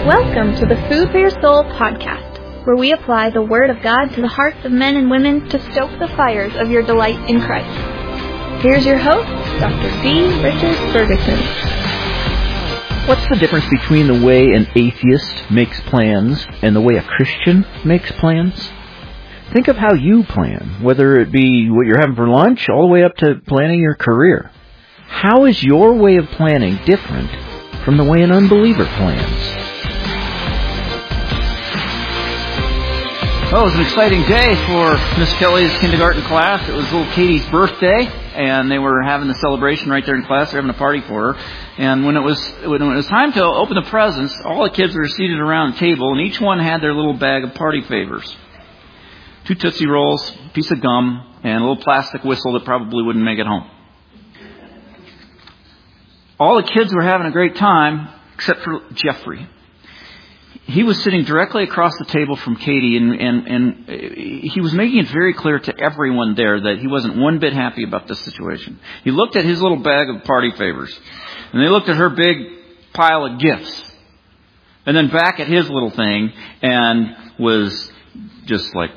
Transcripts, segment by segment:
Welcome to the Food for Your Soul podcast, where we apply the Word of God to the hearts of men and women to stoke the fires of your delight in Christ. Here's your host, Dr. D. Richard Ferguson. What's the difference between the way an atheist makes plans and the way a Christian makes plans? Think of how you plan, whether it be what you're having for lunch all the way up to planning your career. How is your way of planning different from the way an unbeliever plans? Well, it was an exciting day for Miss Kelly's kindergarten class. It was little Katie's birthday, and they were having the celebration right there in class. They were having a party for her. And when it was time to open the presents, all the kids were seated around the table, and each one had their little bag of party favors. 2 Tootsie Rolls, a piece of gum, and a little plastic whistle that probably wouldn't make it home. All the kids were having a great time, except for Jeffrey. He was sitting directly across the table from Katie, and he was making it very clear to everyone there that he wasn't one bit happy about this situation. He looked at his little bag of party favors, and they looked at her big pile of gifts, and then back at his little thing, and was just like,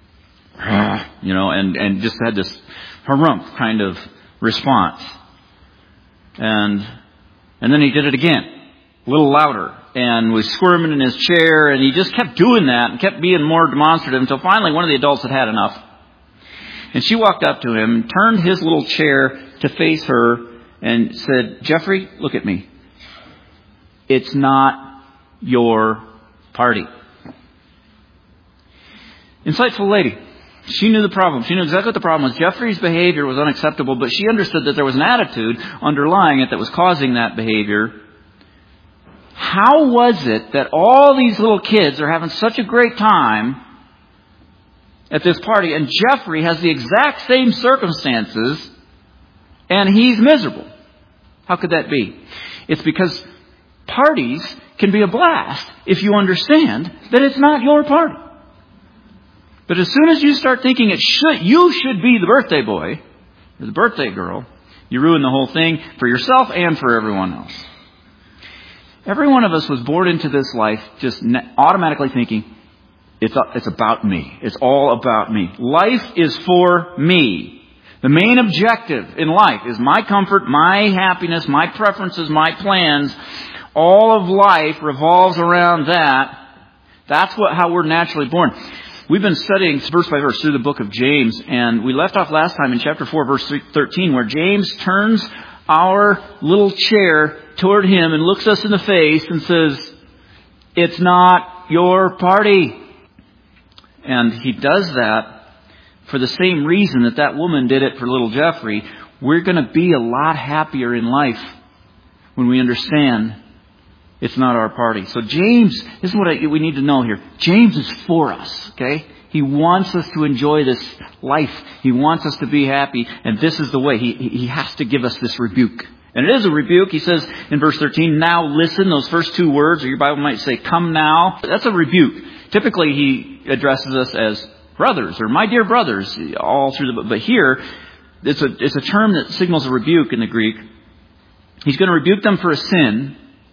and just had this harumph kind of response. And then he did it again, a little louder, and was squirming in his chair, and he just kept doing that and kept being more demonstrative until finally one of the adults had enough. And she walked up to him and turned his little chair to face her and said, "Jeffrey, look at me. It's not your party." Insightful lady. She knew the problem. She knew exactly what the problem was. Jeffrey's behavior was unacceptable, but she understood that there was an attitude underlying it that was causing that behavior. How was it that all these little kids are having such a great time at this party, and Jeffrey has the exact same circumstances, and he's miserable? How could that be? It's because parties can be a blast if you understand that it's not your party. But as soon as you start thinking you should be the birthday boy or the birthday girl, you ruin the whole thing for yourself and for everyone else. Every one of us was born into this life just automatically thinking, it's about me. It's all about me. Life is for me. The main objective in life is my comfort, my happiness, my preferences, my plans. All of life revolves around that. That's how we're naturally born. We've been studying verse by verse through the book of James, and we left off last time in chapter 4, verse 13, where James turns our little chair toward him and looks us in the face and says, "It's not your party." And he does that for the same reason that woman did it for little Jeffrey. We're going to be a lot happier in life when we understand it's not our party. So James, this is what we need to know here. James is for us, okay? He wants us to enjoy this life. He wants us to be happy. And this is the way. He has to give us this rebuke. And it is a rebuke. He says in verse 13, "Now listen." Those first 2 words, or your Bible might say, "Come now." That's a rebuke. Typically he addresses us as brothers or my dear brothers all through the book. But here, it's a term that signals a rebuke in the Greek. He's going to rebuke them for a sin.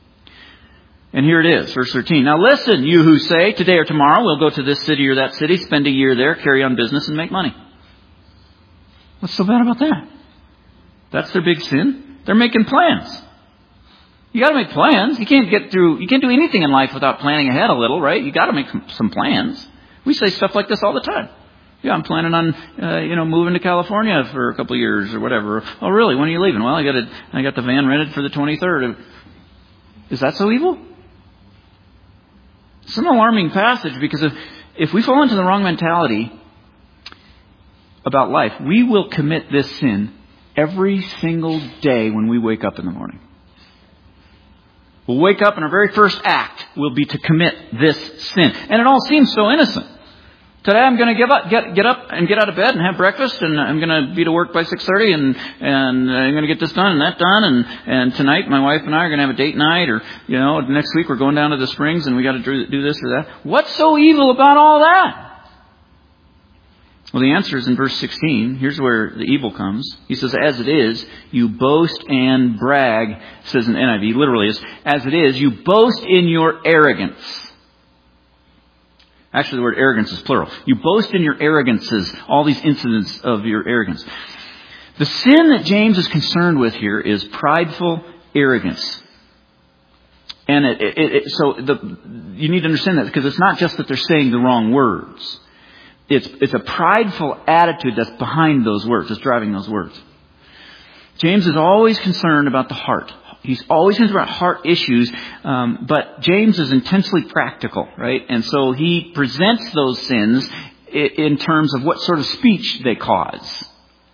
And here it is, verse 13. "Now listen, you who say, today or tomorrow we'll go to this city or that city, spend a year there, carry on business, and make money." What's so bad about that? That's their big sin. They're making plans. You got to make plans. You can't do anything in life without planning ahead a little, right? You got to make some plans. We say stuff like this all the time. "Yeah, I'm planning on, moving to California for a couple of years or whatever." "Oh, really? When are you leaving?" "Well, I got the van rented for the 23rd. Is that so evil? It's an alarming passage, because if we fall into the wrong mentality about life, we will commit this sin every single day when we wake up in the morning. We'll wake up and our very first act will be to commit this sin. And it all seems so innocent. Today I'm going to get up and get out of bed and have breakfast, and I'm going to be to work by 6:30, and I'm going to get this done and that done, and tonight my wife and I are going to have a date night, or next week we're going down to the Springs and we got to do this or that. What's so evil about all that? Well, the answer is in verse 16. Here's where the evil comes. He says, as it is, you boast and brag. It says in NIV, literally is, as it is, you boast in your arrogance. Actually, the word arrogance is plural. You boast in your arrogances, all these incidents of your arrogance. The sin that James is concerned with here is prideful arrogance. And you need to understand that, because it's not just that they're saying the wrong words. It's a prideful attitude that's behind those words, that's driving those words. James is always concerned about the heart. He's always concerned about heart issues, but James is intensely practical, right? And so he presents those sins in terms of what sort of speech they cause.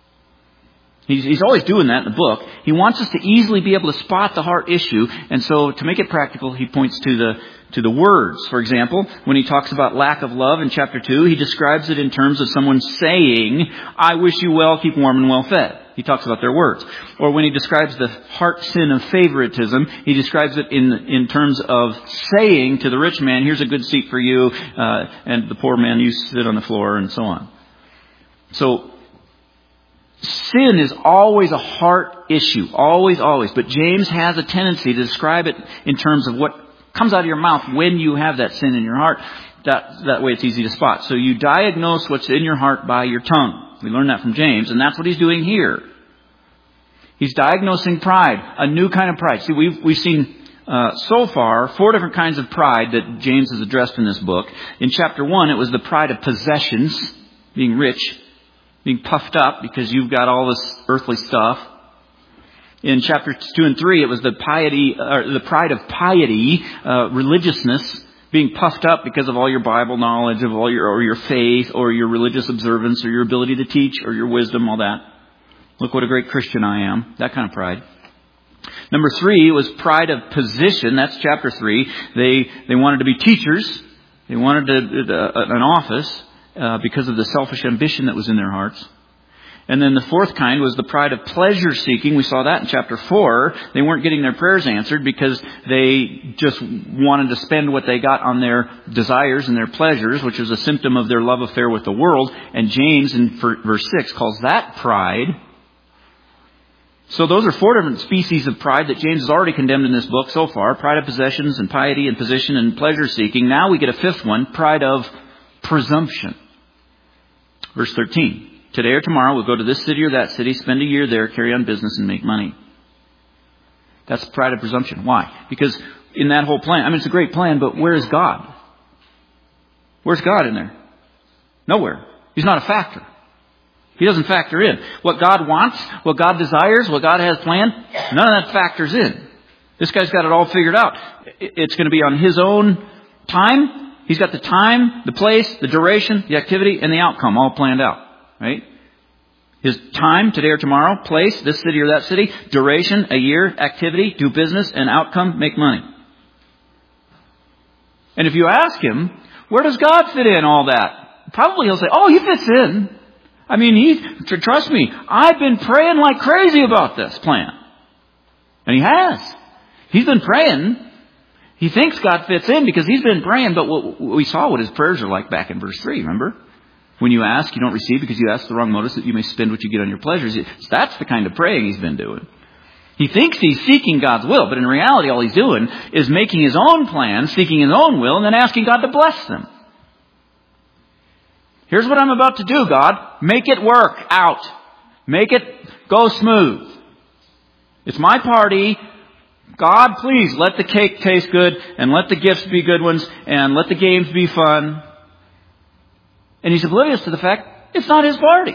He's always doing that in the book. He wants us to easily be able to spot the heart issue, and so to make it practical, he points to the words. For example, when he talks about lack of love in chapter 2, he describes it in terms of someone saying, I wish you well, keep warm and well fed. He talks about their words. Or when he describes the heart sin of favoritism, he describes it in terms of saying to the rich man, here's a good seat for you, and the poor man, you sit on the floor, and so on. So, sin is always a heart issue. Always, always. But James has a tendency to describe it in terms of what comes out of your mouth when you have that sin in your heart. That way it's easy to spot. So you diagnose what's in your heart by your tongue. We learned that from James, and that's what he's doing here. He's diagnosing pride, a new kind of pride. See, we've seen so far 4 different kinds of pride that James has addressed in this book. In chapter 1, it was the pride of possessions, being rich, being puffed up because you've got all this earthly stuff. In chapters 2 and 3, it was the pride of piety, religiousness, being puffed up because of all your Bible knowledge, of all your faith, or your religious observance, or your ability to teach, or your wisdom, all that. Look what a great Christian I am. That kind of pride. Number 3 was pride of position. That's chapter 3. They wanted to be teachers. They wanted an office because of the selfish ambition that was in their hearts. And then the 4th kind was the pride of pleasure seeking. We saw that in chapter 4. They weren't getting their prayers answered because they just wanted to spend what they got on their desires and their pleasures, which was a symptom of their love affair with the world. And James in verse 6 calls that pride. So those are 4 different species of pride that James has already condemned in this book so far. Pride of possessions and piety and position and pleasure seeking. Now we get a 5th one, pride of presumption. Verse 13. Today or tomorrow we'll go to this city or that city, spend a year there, carry on business, and make money. That's pride of presumption. Why? Because in that whole plan, it's a great plan, but where is God? Where's God in there? Nowhere. He's not a factor. He doesn't factor in. What God wants, what God desires, what God has planned, none of that factors in. This guy's got it all figured out. It's going to be on his own time. He's got the time, the place, the duration, the activity, and the outcome all planned out. Right? His time, today or tomorrow, place, this city or that city, duration, a year, activity, do business, and outcome, make money. And if you ask him, where does God fit in all that? Probably he'll say, he fits in. Trust me, I've been praying like crazy about this plan. And he has. He's been praying. He thinks God fits in because he's been praying, but we saw what his prayers are like back in verse 3, remember? When you ask, you don't receive because you ask the wrong motives that you may spend what you get on your pleasures. That's the kind of praying he's been doing. He thinks he's seeking God's will, but in reality all he's doing is making his own plans, seeking his own will, and then asking God to bless them. Here's what I'm about to do, God. Make it work out. Make it go smooth. It's my party. God, please let the cake taste good, and let the gifts be good ones, and let the games be fun. And he's oblivious to the fact it's not his party.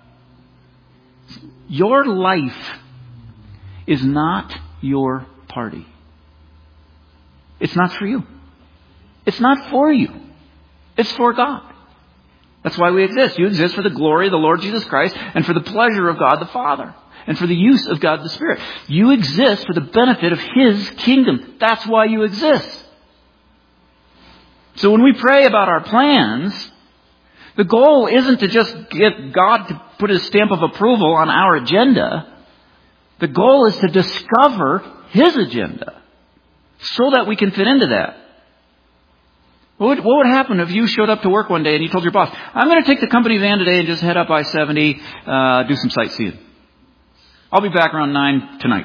Your life is not your party. It's not for you. It's not for you. It's for God. That's why we exist. You exist for the glory of the Lord Jesus Christ and for the pleasure of God the Father and for the use of God the Spirit. You exist for the benefit of His kingdom. That's why you exist. So when we pray about our plans, the goal isn't to just get God to put His stamp of approval on our agenda. The goal is to discover His agenda so that we can fit into that. What would happen if you showed up to work one day and you told your boss, I'm going to take the company van today and just head up I-70, do some sightseeing. I'll be back around 9 tonight.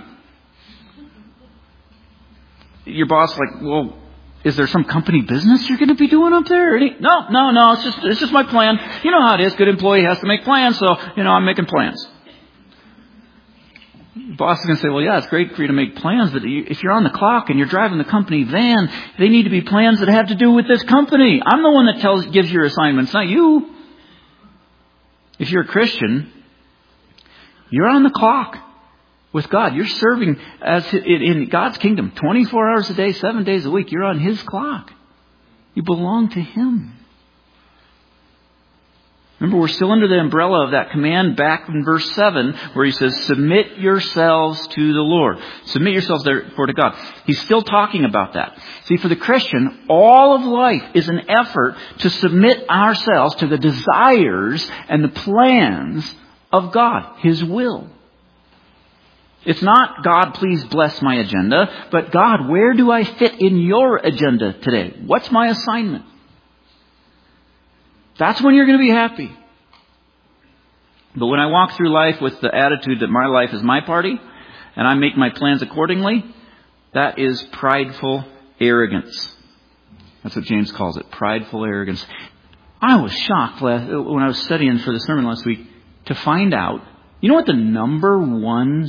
Your boss like, well, is there some company business you're going to be doing up there? No, it's just my plan. You know how it is. Good employee has to make plans, so, I'm making plans. The boss is going to say, well, yeah, it's great for you to make plans, but if you're on the clock and you're driving the company van, they need to be plans that have to do with this company. I'm the one that gives your assignments, not you. If you're a Christian, you're on the clock with God. You're serving in God's kingdom 24 hours a day, 7 days a week. You're on His clock. You belong to Him. Remember, we're still under the umbrella of that command back in verse 7 where He says, submit yourselves to the Lord. Submit yourselves therefore to God. He's still talking about that. See, for the Christian, all of life is an effort to submit ourselves to the desires and the plans of God, His will. It's not, God, please bless my agenda, but God, where do I fit in your agenda today? What's my assignment? That's when you're going to be happy. But when I walk through life with the attitude that my life is my party, and I make my plans accordingly, that is prideful arrogance. That's what James calls it, prideful arrogance. I was shocked when I was studying for the sermon last week to find out, you know what the number one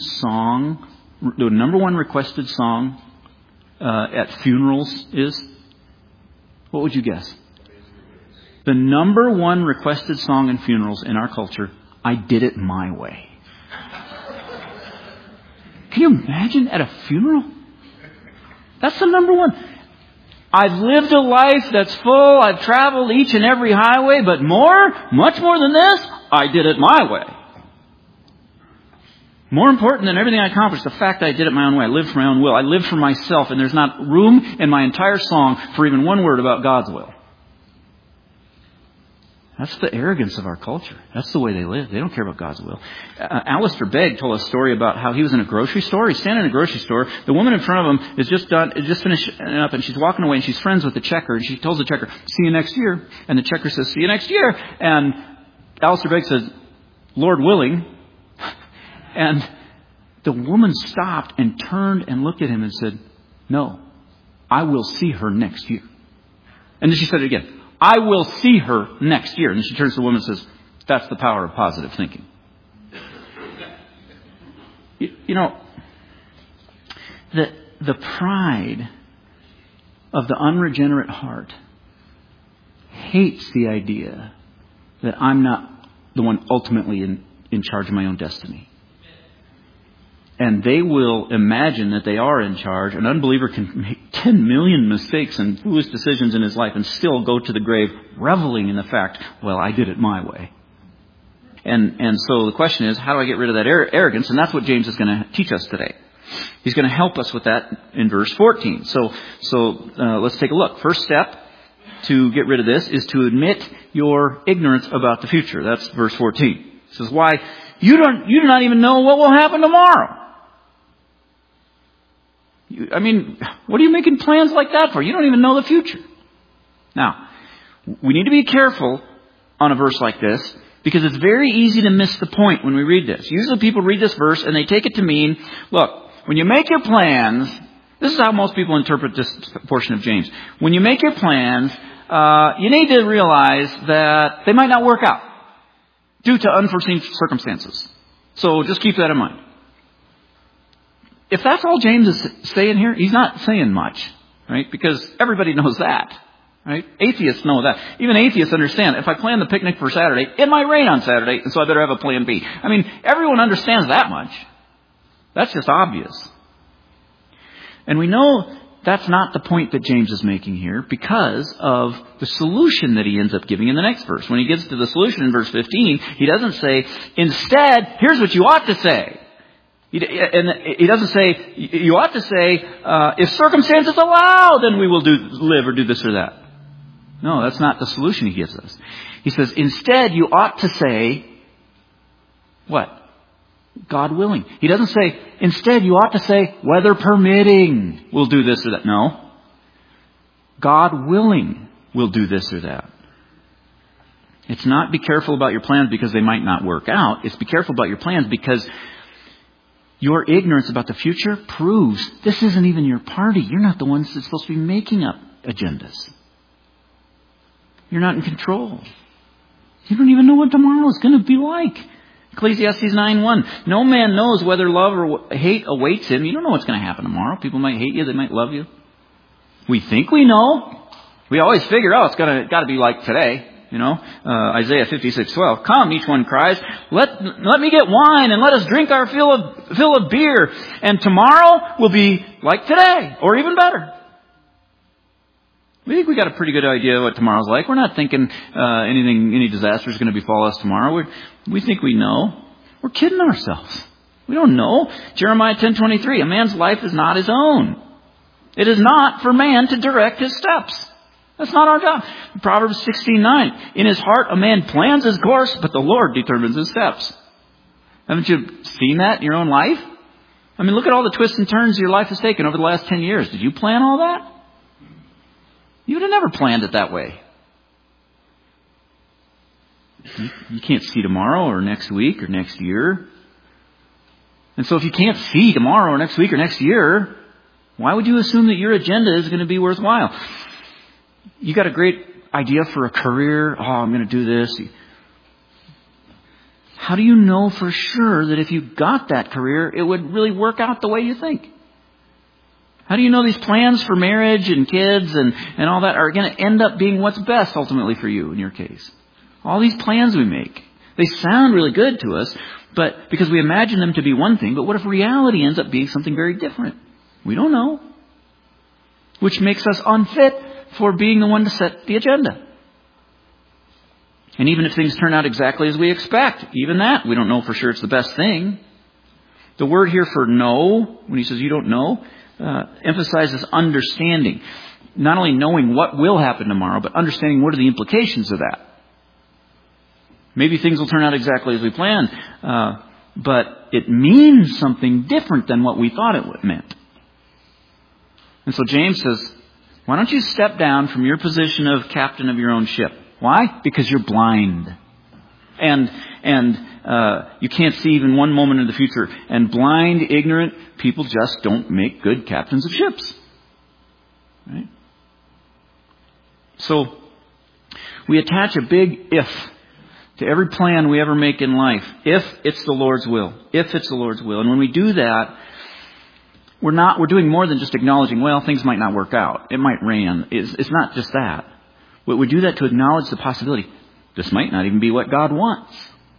requested song at funerals is? What would you guess? The number one requested song in funerals in our culture, I Did It My Way. Can you imagine at a funeral? That's the number one. I've lived a life that's full. I've traveled each and every highway, but much more than this, I did it my way. More important than everything I accomplished, the fact that I did it my own way. I lived for my own will. I lived for myself, and there's not room in my entire song for even one word about God's will. That's the arrogance of our culture. That's the way they live. They don't care about God's will. Alistair Begg told a story about how he was in a grocery store. He's standing in a grocery store. The woman in front of him is just finishing up, and she's walking away, and she's friends with the checker. And she tells the checker, see you next year. And the checker says, see you next year. And Alistair Begg says, Lord willing. And the woman stopped and turned and looked at him and said, no, I will see her next year. And then she said it again. I will see her next year. And then she turns to the woman and says, that's the power of positive thinking. You know, the pride of the unregenerate heart hates the idea that I'm not the one ultimately in charge of my own destiny. And they will imagine that they are in charge. An unbeliever can make 10 million mistakes and foolish decisions in his life and still go to the grave reveling in the fact, well, I did it my way. And so the question is, how do I get rid of that arrogance? And that's what James is going to teach us today. He's going to help us with that in verse 14. So let's take a look. First step to get rid of this is to admit your ignorance about the future. That's verse 14. It says, why? You do not even know what will happen tomorrow. What are you making plans like that for? You don't even know the future. Now, we need to be careful on a verse like this because it's very easy to miss the point when we read this. Usually people read this verse and they take it to mean, look, when you make your plans, this is how most people interpret this portion of James. When you make your plans, you need to realize that they might not work out due to unforeseen circumstances. So just keep that in mind. If that's all James is saying here, he's not saying much, right? Because everybody knows that, right? Atheists know that. Even atheists understand, if I plan the picnic for Saturday, it might rain on Saturday, and so I better have a plan B. Everyone understands that much. That's just obvious. And we know that's not the point that James is making here because of the solution that he ends up giving in the next verse. When he gets to the solution in verse 15, he doesn't say, instead, here's what you ought to say. He doesn't say, you ought to say, if circumstances allow, then we will live or do this or that. No, that's not the solution he gives us. He says, instead, you ought to say, what? God willing. He doesn't say, instead, you ought to say, weather permitting, we'll do this or that. No. God willing. will do this or that. It's not be careful about your plans because they might not work out. It's be careful about your plans because your ignorance about the future proves this isn't even your party. You're not the ones that's supposed to be making up agendas. You're not in control. You don't even know what tomorrow is going to be like. Ecclesiastes 9:1. No man knows whether love or hate awaits him. You don't know what's going to happen tomorrow. People might hate you. They might love you. We think we know. We always figure, it's got to be like today. Isaiah 56:12. Come, each one cries, let me get wine and let us drink our fill of beer. And tomorrow will be like today or even better. We think we got a pretty good idea of what tomorrow's like. We're not thinking any disaster is going to befall us tomorrow. We think we know. We're kidding ourselves. We don't know. Jeremiah 10:23. A man's life is not his own. It is not for man to direct his steps. That's not our job. Proverbs 16:9. In his heart a man plans his course, but the Lord determines his steps. Haven't you seen that in your own life? I mean, look at all the twists and turns your life has taken over the last 10 years. Did you plan all that? You would have never planned it that way. You can't see tomorrow or next week or next year. And so if you can't see tomorrow or next week or next year, why would you assume that your agenda is going to be worthwhile? You got a great idea for a career. I'm going to do this. How do you know for sure that if you got that career, it would really work out the way you think? How do you know these plans for marriage and kids and all that are going to end up being what's best ultimately for you in your case? All these plans we make, they sound really good to us, but because we imagine them to be one thing, but what if reality ends up being something very different? We don't know. Which makes us unfit for being the one to set the agenda. And even if things turn out exactly as we expect, even that, we don't know for sure it's the best thing. The word here for know, when he says you don't know, emphasizes understanding. Not only knowing what will happen tomorrow, but understanding what are the implications of that. Maybe things will turn out exactly as we planned, but it means something different than what we thought it meant. And so James says, why don't you step down from your position of captain of your own ship? Why? Because you're blind. And you can't see even one moment in the future. And blind, ignorant people just don't make good captains of ships. Right? So we attach a big if to every plan we ever make in life. If it's the Lord's will. If it's the Lord's will. And when we do that, we're doing more than just acknowledging, well, things might not work out. It might rain. It's not just that. But we do that to acknowledge the possibility. This might not even be what God wants.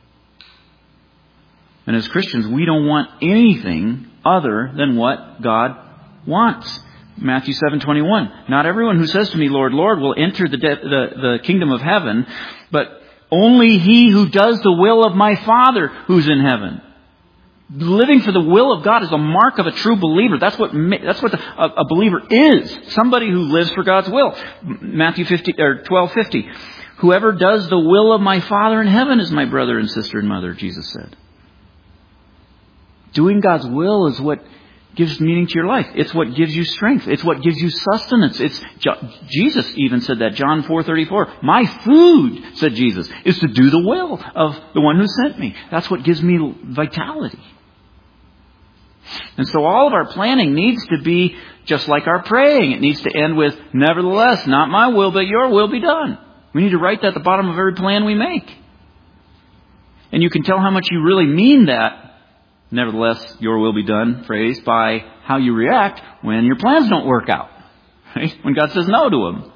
And as Christians, we don't want anything other than what God wants. Matthew 7:21. Not everyone who says to me, Lord, Lord, will enter the kingdom of heaven, but only he who does the will of my Father who's in heaven. Living for the will of God is a mark of a true believer. That's what a believer is. Somebody who lives for God's will. Matthew 12:50. Whoever does the will of my Father in heaven is my brother and sister and mother, Jesus said. Doing God's will is what gives meaning to your life. It's what gives you strength. It's what gives you sustenance. Jesus even said that, John 4:34. My food, said Jesus, is to do the will of the one who sent me. That's what gives me vitality. And so all of our planning needs to be just like our praying. It needs to end with, nevertheless, not my will, but your will be done. We need to write that at the bottom of every plan we make. And you can tell how much you really mean that, nevertheless, your will be done phrase by how you react when your plans don't work out. Right? When God says no to them.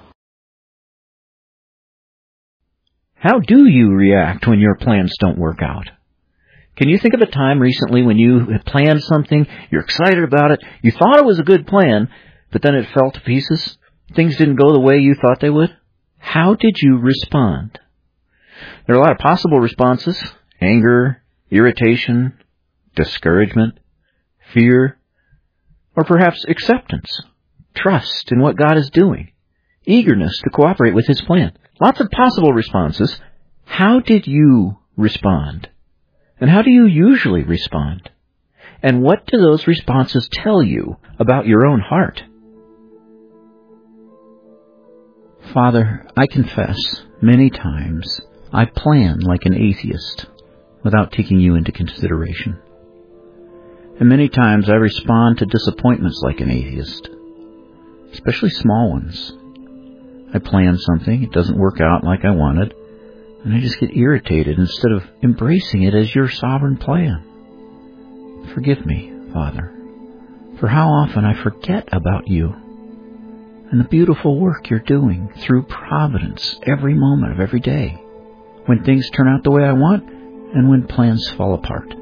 How do you react when your plans don't work out? Can you think of a time recently when you had planned something, you're excited about it, you thought it was a good plan, but then it fell to pieces? Things didn't go the way you thought they would? How did you respond? There are a lot of possible responses. Anger, irritation, discouragement, fear, or perhaps acceptance, trust in what God is doing, eagerness to cooperate with His plan. Lots of possible responses. How did you respond? And how do you usually respond? And what do those responses tell you about your own heart? Father, I confess many times I plan like an atheist without taking you into consideration. And many times I respond to disappointments like an atheist, especially small ones. I plan something, it doesn't work out like I wanted, and I just get irritated instead of embracing it as your sovereign plan. Forgive me, Father, for how often I forget about you and the beautiful work you're doing through providence every moment of every day, when things turn out the way I want and when plans fall apart.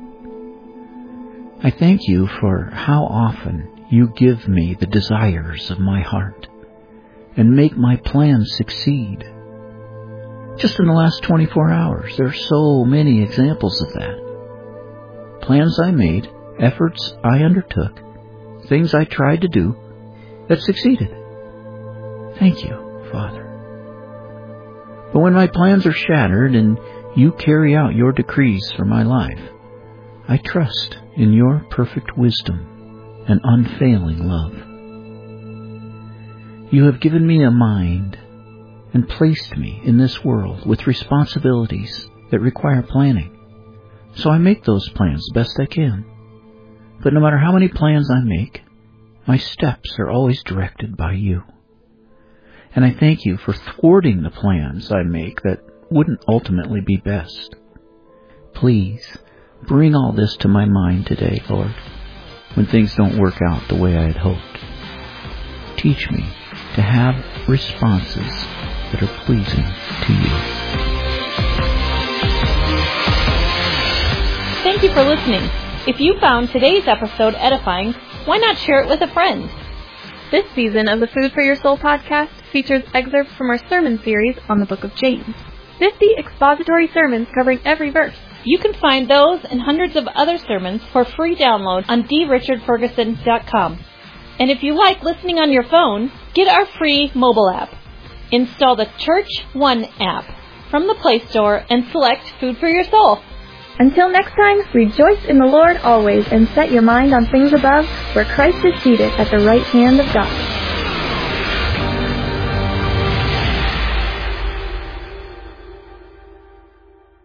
I thank you for how often you give me the desires of my heart and make my plans succeed. Just in the last 24 hours, there are so many examples of that. Plans I made, efforts I undertook, things I tried to do that succeeded. Thank you, Father. But when my plans are shattered and you carry out your decrees for my life, I trust in your perfect wisdom and unfailing love. You have given me a mind and placed me in this world with responsibilities that require planning. So I make those plans best I can. But no matter how many plans I make, my steps are always directed by you. And I thank you for thwarting the plans I make that wouldn't ultimately be best. Please, bring all this to my mind today, Lord, when things don't work out the way I had hoped. Teach me to have responses that are pleasing to you. Thank you for listening. If you found today's episode edifying, why not share it with a friend? This season of the Food for Your Soul podcast features excerpts from our sermon series on the book of James. 50 expository sermons covering every verse. You can find those and hundreds of other sermons for free download on drichardferguson.com. And if you like listening on your phone, get our free mobile app. Install the Church One app from the Play Store and select Food for Your Soul. Until next time, rejoice in the Lord always and set your mind on things above, where Christ is seated at the right hand of God.